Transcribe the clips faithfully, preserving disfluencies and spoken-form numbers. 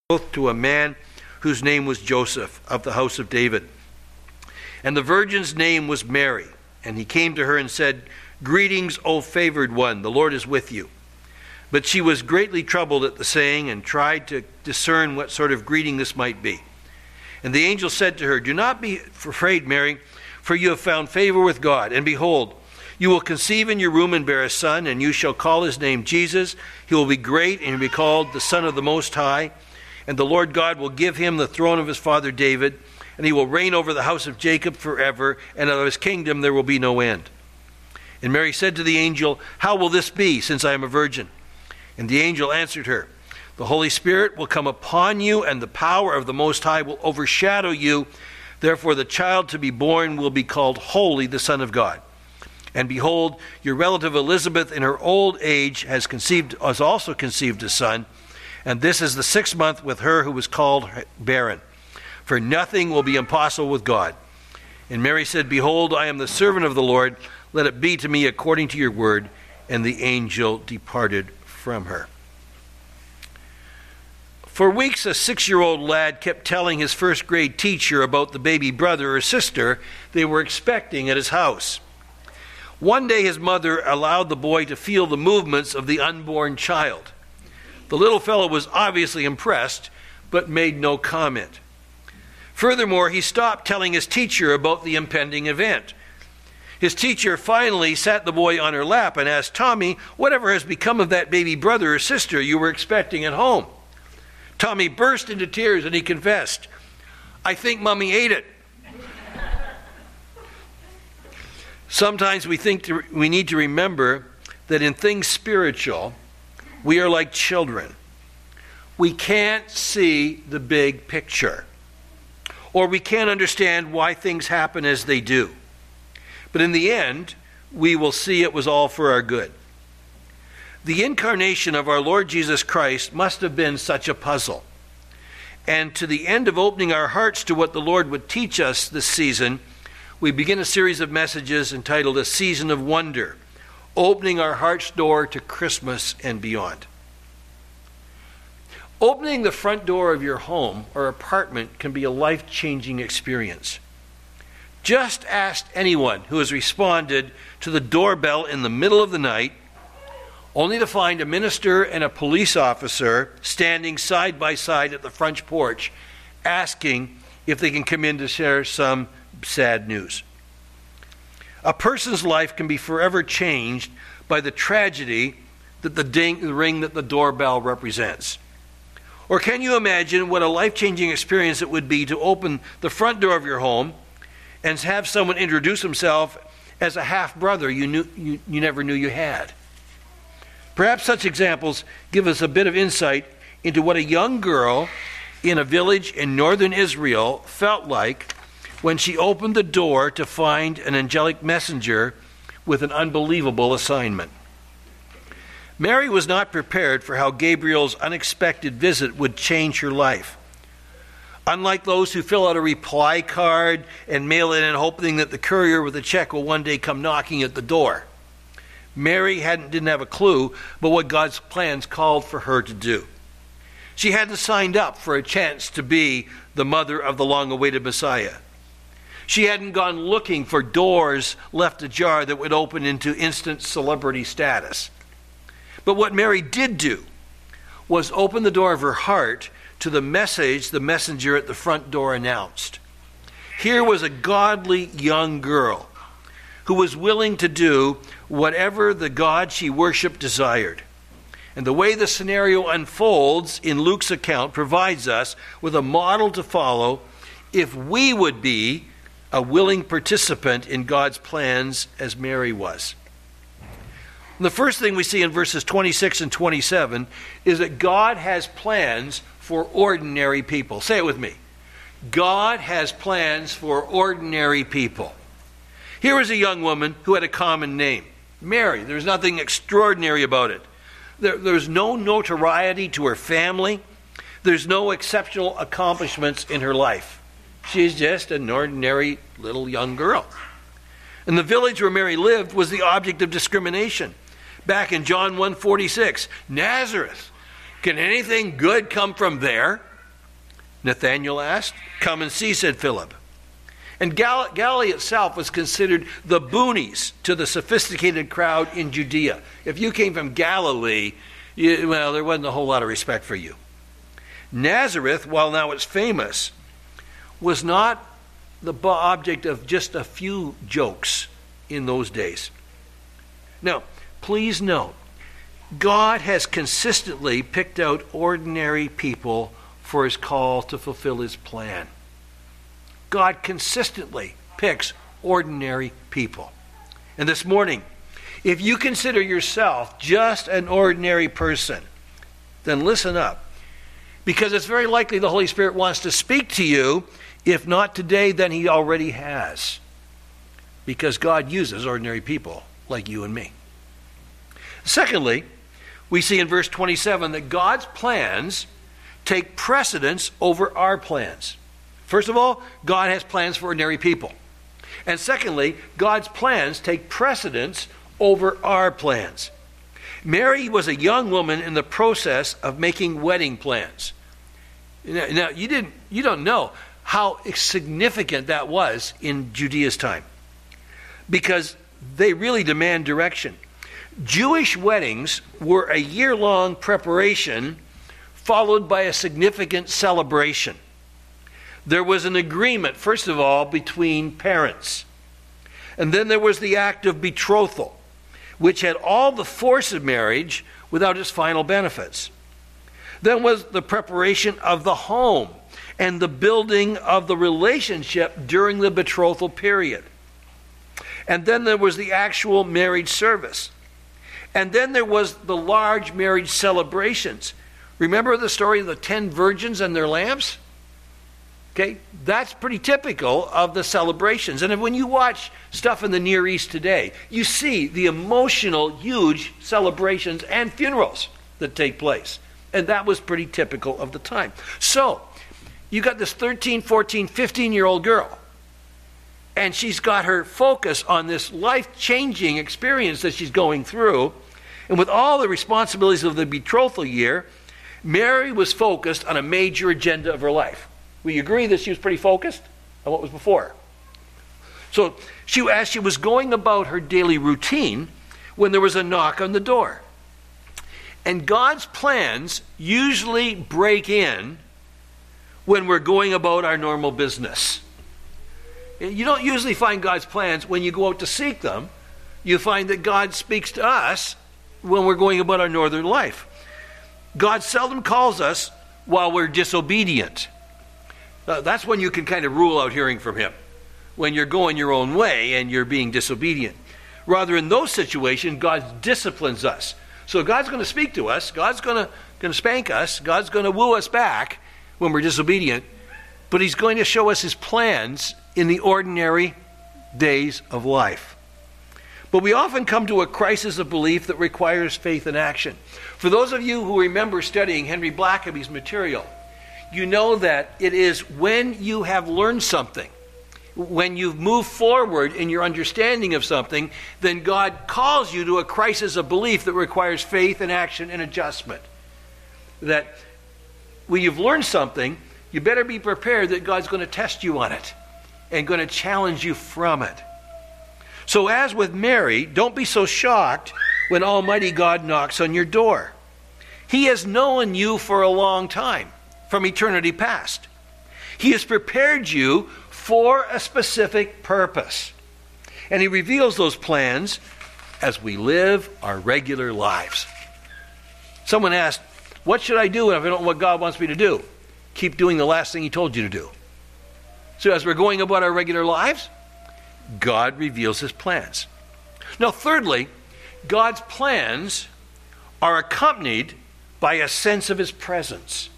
betrothed to a man whose name was Joseph, of the house of David. And the virgin's name was Mary. And he came to her and said, "Greetings, O favored one, the Lord is with you." But she was greatly troubled at the saying, and tried to discern what sort of greeting this might be. And the angel said to her, "Do not be afraid, Mary, for you have found favor with God. And behold, you will conceive in your womb and bear a son, and you shall call his name Jesus. He will be great, and he will be called the Son of the Most High. And the Lord God will give him the throne of his father David, and he will reign over the house of Jacob forever, and of his kingdom there will be no end." And Mary said to the angel, "How will this be, since I am a virgin?" And the angel answered her, "The Holy Spirit will come upon you, and the power of the Most High will overshadow you. Therefore the child to be born will be called Holy, the Son of God. And behold, your relative Elizabeth in her old age has conceived, has also conceived a son, and this is the sixth month with her who was called barren. For nothing will be impossible with God." And Mary said, "Behold, I am the servant of the Lord. Let it be to me according to your word." And the angel departed from her. For weeks, a six-year-old lad kept telling his first grade teacher about the baby brother or sister they were expecting at his house. One day, his mother allowed the boy to feel the movements of the unborn child. The little fellow was obviously impressed, but made no comment. Furthermore, he stopped telling his teacher about the impending event. His teacher finally sat the boy on her lap and asked, "Tommy, whatever has become of that baby brother or sister you were expecting at home?" Tommy burst into tears and he confessed, "I think Mommy ate it." Sometimes we think to, we need to remember that in things spiritual, we are like children. We can't see the big picture, or we can't understand why things happen as they do. But in the end, we will see it was all for our good. The incarnation of our Lord Jesus Christ must have been such a puzzle. And to the end of opening our hearts to what the Lord would teach us this season, we begin a series of messages entitled A Season of Wonder, opening our heart's door to Christmas and beyond. Opening the front door of your home or apartment can be a life-changing experience. Just ask anyone who has responded to the doorbell in the middle of the night, only to find a minister and a police officer standing side by side at the front porch, asking if they can come in to share some sad news. A person's life can be forever changed by the tragedy that the, ding, the ring that the doorbell represents. Or can you imagine what a life-changing experience it would be to open the front door of your home and have someone introduce himself as a half-brother you, knew, you, you never knew you had? Perhaps such examples give us a bit of insight into what a young girl in a village in northern Israel felt like when she opened the door to find an angelic messenger with an unbelievable assignment. Mary was not prepared for how Gabriel's unexpected visit would change her life. Unlike those who fill out a reply card and mail it in hoping that the courier with a check will one day come knocking at the door, Mary hadn't, didn't have a clue about what God's plans called for her to do. She hadn't signed up for a chance to be the mother of the long-awaited Messiah. She hadn't gone looking for doors left ajar that would open into instant celebrity status. But what Mary did do was open the door of her heart to the message the messenger at the front door announced. Here was a godly young girl who was willing to do whatever the God she worshiped desired. And the way the scenario unfolds in Luke's account provides us with a model to follow if we would be a willing participant in God's plans as Mary was. The first thing we see in verses twenty-six and twenty-seven is that God has plans for ordinary people. Say it with me. God has plans for ordinary people. Here was a young woman who had a common name, Mary. There's nothing extraordinary about it. There, there's no notoriety to her family. There's no exceptional accomplishments in her life. She's just an ordinary little young girl. And the village where Mary lived was the object of discrimination. Back in John one forty-six, Nazareth, can anything good come from there? Nathanael asked. "Come and see," said Philip. And Gal- Galilee itself was considered the boonies to the sophisticated crowd in Judea. If you came from Galilee, you, well, there wasn't a whole lot of respect for you. Nazareth, while now it's famous, was not the object of just a few jokes in those days. Now, please note, God has consistently picked out ordinary people for his call to fulfill his plan. God consistently picks ordinary people. And this morning, if you consider yourself just an ordinary person, then listen up. Because it's very likely the Holy Spirit wants to speak to you. If not today, then he already has. Because God uses ordinary people like you and me. Secondly, we see in verse twenty-seven that God's plans take precedence over our plans. First of all, God has plans for ordinary people. And secondly, God's plans take precedence over our plans. Mary was a young woman in the process of making wedding plans. Now, you didn't, you don't know how significant that was in Judea's time, because they really demand direction. Jewish weddings were a year-long preparation followed by a significant celebration. There was an agreement, first of all, between parents. And then there was the act of betrothal, which had all the force of marriage without its final benefits. Then was the preparation of the home and the building of the relationship during the betrothal period. And then there was the actual marriage service. And then there was the large marriage celebrations. Remember the story of the ten virgins and their lamps? Okay, that's pretty typical of the celebrations. And when you watch stuff in the Near East today, you see the emotional, huge celebrations and funerals that take place. And that was pretty typical of the time. So, you got this thirteen, fourteen, fifteen-year-old girl. And she's got her focus on this life-changing experience that she's going through. And with all the responsibilities of the betrothal year, Mary was focused on a major agenda of her life. Will you agree that she was pretty focused on what was before? So she, as she was going about her daily routine, when there was a knock on the door. And God's plans usually break in when we're going about our normal business. You don't usually find God's plans when you go out to seek them. You find that God speaks to us when we're going about our northern life. God seldom calls us while we're disobedient. Uh, that's when you can kind of rule out hearing from him, when you're going your own way and you're being disobedient. Rather, in those situations, God disciplines us. So God's going to speak to us, God's going to, going to spank us, God's going to woo us back when we're disobedient, but he's going to show us his plans in the ordinary days of life. But we often come to a crisis of belief that requires faith and action. For those of you who remember studying Henry Blackaby's material, you know that it is when you have learned something, when you've moved forward in your understanding of something, then God calls you to a crisis of belief that requires faith and action and adjustment. That when you've learned something, you better be prepared that God's going to test you on it and going to challenge you from it. So as with Mary, don't be so shocked when Almighty God knocks on your door. He has known you for a long time, from eternity past. He has prepared you for a specific purpose. And he reveals those plans as we live our regular lives. Someone asked, what should I do if I don't know what God wants me to do? Keep doing the last thing he told you to do. So as we're going about our regular lives, God reveals his plans. Now, thirdly, God's plans are accompanied by a sense of his presence.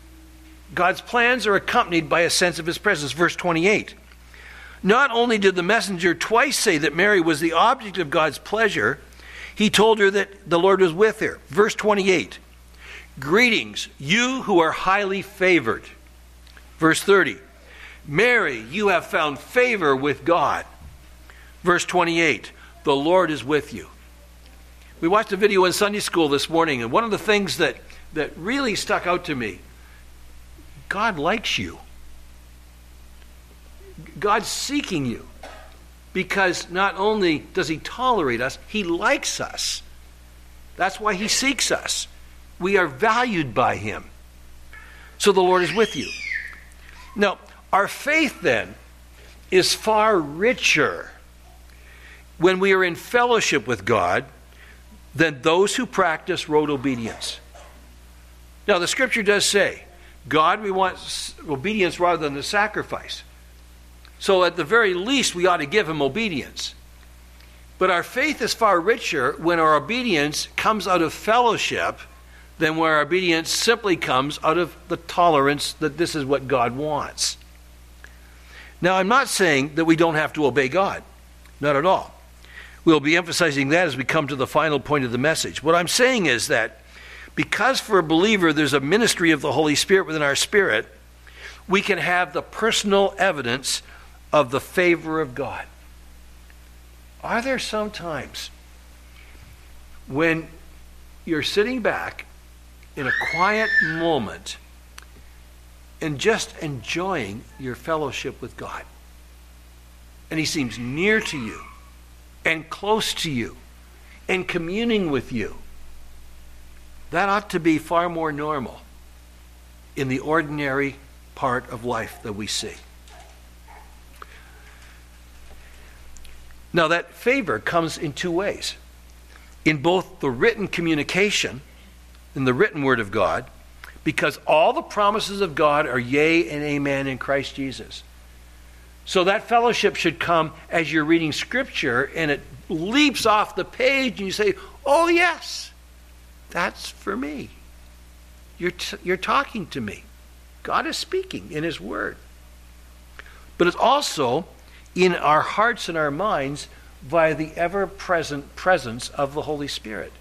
God's plans are accompanied by a sense of his presence. Verse twenty-eight. Not only did the messenger twice say that Mary was the object of God's pleasure, he told her that the Lord was with her. Verse twenty-eight. Greetings, you who are highly favored. Verse thirty. Mary, you have found favor with God. Verse twenty-eight. The Lord is with you. We watched a video in Sunday school this morning, and one of the things that, that really stuck out to me, God likes you. God's seeking you because not only does he tolerate us, he likes us. That's why he seeks us. We are valued by him. So the Lord is with you. Now, our faith then is far richer when we are in fellowship with God than those who practice rote obedience. Now, the scripture does say, God, we want obedience rather than the sacrifice. So at the very least, we ought to give him obedience. But our faith is far richer when our obedience comes out of fellowship than where our obedience simply comes out of the tolerance that this is what God wants. Now, I'm not saying that we don't have to obey God. Not at all. We'll be emphasizing that as we come to the final point of the message. What I'm saying is that because for a believer there's a ministry of the Holy Spirit within our spirit, we can have the personal evidence of the favor of God. Are there some times when you're sitting back in a quiet moment and just enjoying your fellowship with God, and he seems near to you and close to you and communing with you? That ought to be far more normal in the ordinary part of life that we see. Now, that favor comes in two ways. In both the written communication, in the written word of God, because all the promises of God are yea and amen in Christ Jesus. So that fellowship should come as you're reading Scripture and it leaps off the page and you say, oh yes, that's for me. You're, t- you're talking to me. God is speaking in his word. But it's also in our hearts and our minds via the ever-present presence of the Holy Spirit.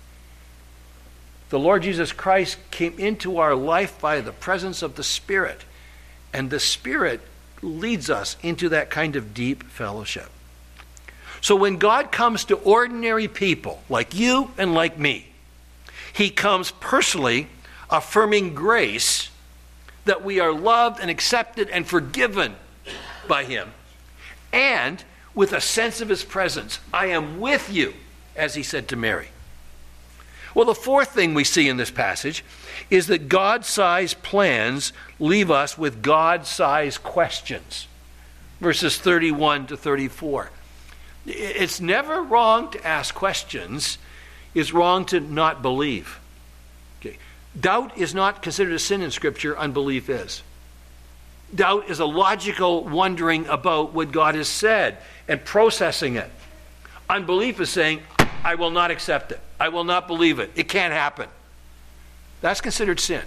The Lord Jesus Christ came into our life by the presence of the Spirit, and the Spirit leads us into that kind of deep fellowship. So when God comes to ordinary people like you and like me, he comes personally affirming grace that we are loved and accepted and forgiven by him, and with a sense of his presence. I am with you, as he said to Mary. Well, the fourth thing we see in this passage is that God-sized plans leave us with God-sized questions. Verses thirty-one to thirty-four. It's never wrong to ask questions. It's wrong to not believe. Okay. Doubt is not considered a sin in Scripture. Unbelief is. Doubt is a logical wondering about what God has said and processing it. Unbelief is saying, I will not accept it. I will not believe it. It can't happen. That's considered sin.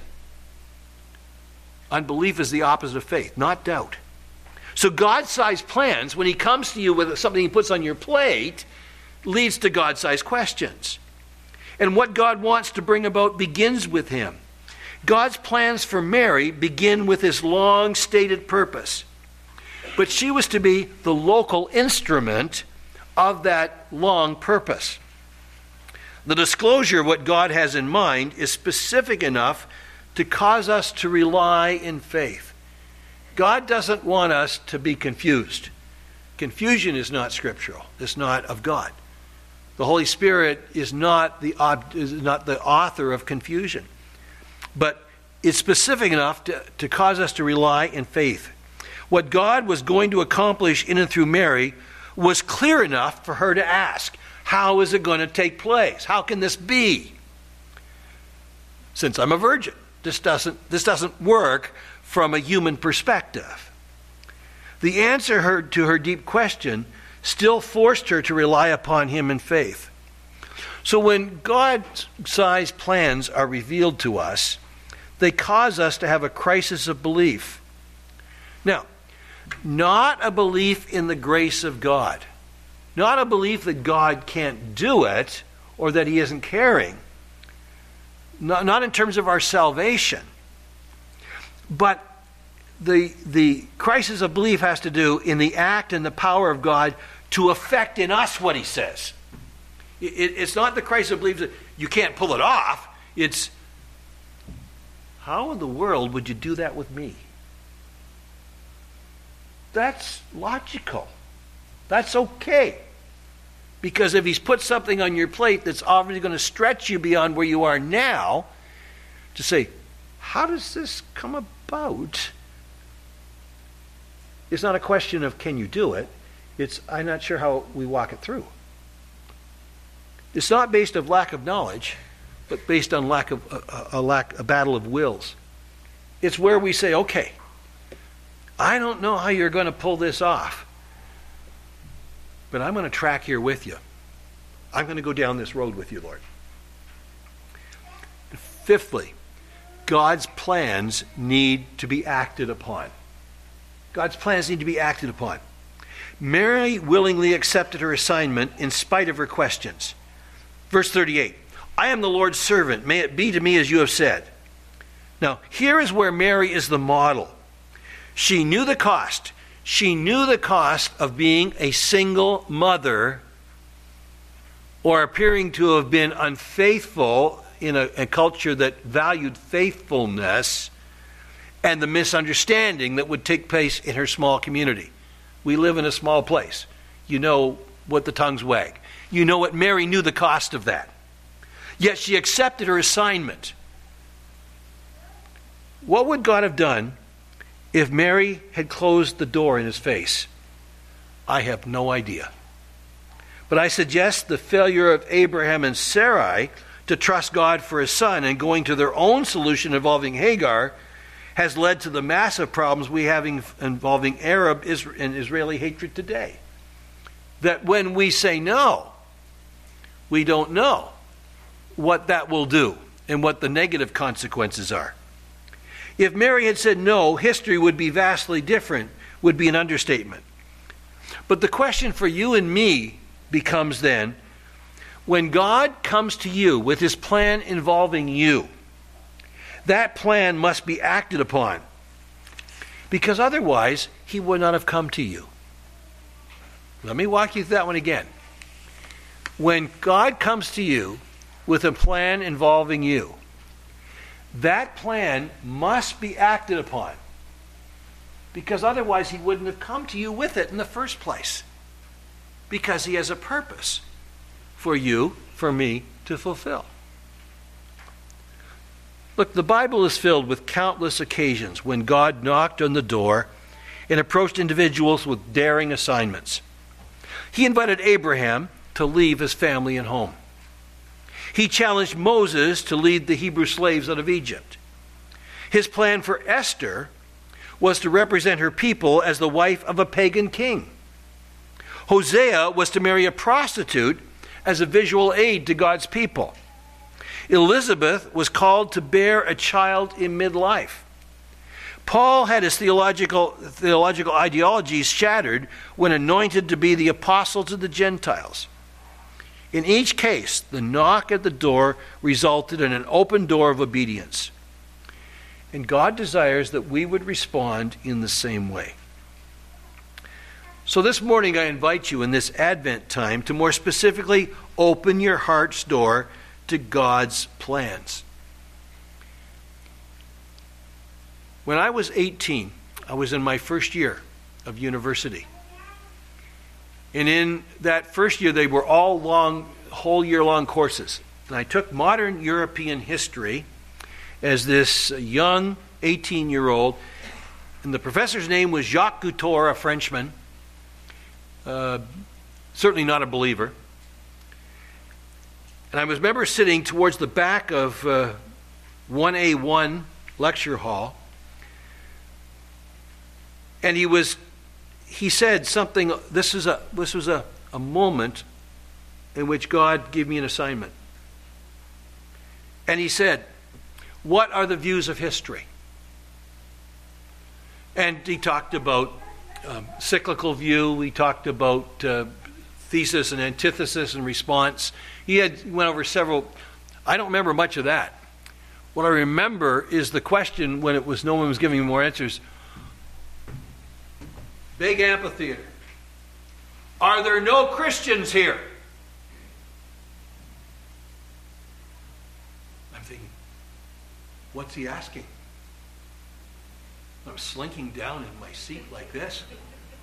Unbelief is the opposite of faith, not doubt. So God-sized plans, when he comes to you with something he puts on your plate, leads to God-sized questions. And what God wants to bring about begins with him. God's plans for Mary begin with his long-stated purpose. But she was to be the local instrument of that long purpose. The disclosure of what God has in mind is specific enough to cause us to rely in faith. God doesn't want us to be confused. Confusion is not scriptural. It's not of God. The Holy Spirit is not the, is not the author of confusion. But it's specific enough to, to cause us to rely in faith. What God was going to accomplish in and through Mary was clear enough for her to ask, how is it going to take place? How can this be? Since I'm a virgin, this doesn't, this doesn't work from a human perspective. The answer her, to her deep question still forced her to rely upon him in faith. So when God-sized plans are revealed to us, they cause us to have a crisis of belief. Now, not a belief in the grace of God. Not a belief that God can't do it or that he isn't caring. Not, not in terms of our salvation. But the, the crisis of belief has to do in the act and the power of God to effect in us what he says. It, it's not the crisis of belief that you can't pull it off. It's, how in the world would you do that with me? that's logical. That's okay. Because if he's put something on your plate that's obviously going to stretch you beyond where you are now, to say, how does this come about? It's not a question of can you do it. It's I'm not sure how we walk it through. It's not based on lack of knowledge, but based on lack of a, a lack a battle of wills. It's where we say, okay, I don't know how you're going to pull this off, but I'm going to track here with you. I'm going to go down this road with you, Lord. Fifthly, God's plans need to be acted upon. God's plans need to be acted upon. Mary willingly accepted her assignment in spite of her questions. Verse thirty-eight, I am the Lord's servant. May it be to me as you have said. Now, here is where Mary is the model. She knew the cost. She knew the cost of being a single mother or appearing to have been unfaithful in a, a culture that valued faithfulness, and the misunderstanding that would take place in her small community. We live in a small place. You know what the tongues wag. You know what Mary knew the cost of that. Yet she accepted her assignment. What would God have done if Mary had closed the door in his face? I have no idea. But I suggest the failure of Abraham and Sarai to trust God for a son and going to their own solution involving Hagar has led to the massive problems we have involving Arab and Israeli hatred today. That when we say no, we don't know what that will do and what the negative consequences are. If Mary had said no, history would be vastly different, would be an understatement. But the question for you and me becomes then, when God comes to you with his plan involving you, that plan must be acted upon, because otherwise he would not have come to you. Let me walk you through that one again. When God comes to you with a plan involving you, that plan must be acted upon, because otherwise he wouldn't have come to you with it in the first place, because he has a purpose for you, for me, to fulfill. Look, the Bible is filled with countless occasions when God knocked on the door and approached individuals with daring assignments. He invited Abraham to leave his family and home. He challenged Moses to lead the Hebrew slaves out of Egypt. His plan for Esther was to represent her people as the wife of a pagan king. Hosea was to marry a prostitute as a visual aid to God's people. Elizabeth was called to bear a child in midlife. Paul had his theological, theological ideologies shattered when anointed to be the apostle to the Gentiles. In each case, the knock at the door resulted in an open door of obedience. And God desires that we would respond in the same way. So this morning I invite you in this Advent time to more specifically open your heart's door to God's plans. When I was eighteen, I was in my first year of university. And in that first year, they were all long, whole year-long courses. And I took modern European history as this young eighteen-year-old. And the professor's name was Jacques Couture, a Frenchman. Uh, certainly not a believer. And I remember sitting towards the back of uh, one A one lecture hall. And he was, he said something, this is a this was a, a moment in which God gave me an assignment. And he said, what are the views of history? And he talked about um, cyclical view, he talked about uh, thesis and antithesis and response. He had he went over several, I don't remember much of that. What I remember is the question when it was no one was giving me more answers. Big amphitheater. Are there no Christians here? I'm thinking, what's he asking? I'm slinking down in my seat like this.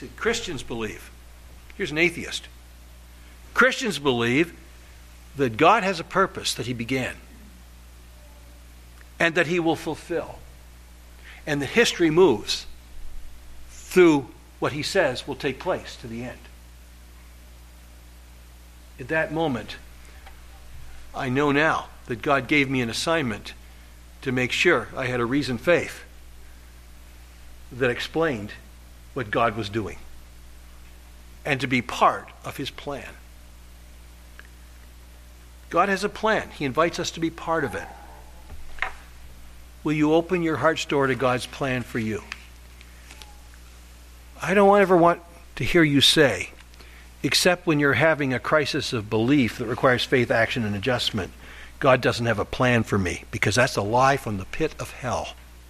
See, Christians believe. Here's an atheist. Christians believe that God has a purpose that he began and that he will fulfill. And the history moves through what he says will take place to the end. At that moment, I know now that God gave me an assignment to make sure I had a reasoned faith that explained what God was doing and to be part of his plan. God has a plan. He invites us to be part of it. Will you open your heart's door to God's plan for you? I don't ever want to hear you say, except when you're having a crisis of belief that requires faith, action, and adjustment, God doesn't have a plan for me, because that's a lie from the pit of hell.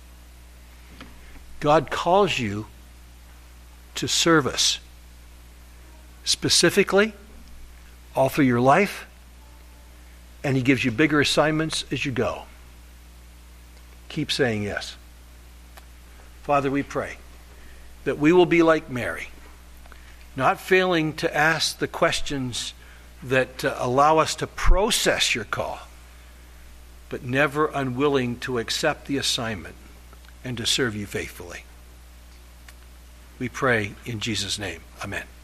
God calls you to service, specifically, all through your life, and he gives you bigger assignments as you go. Keep saying yes. Father, we pray that we will be like Mary, not failing to ask the questions that uh, allow us to process your call, but never unwilling to accept the assignment and to serve you faithfully. We pray in Jesus' name. Amen.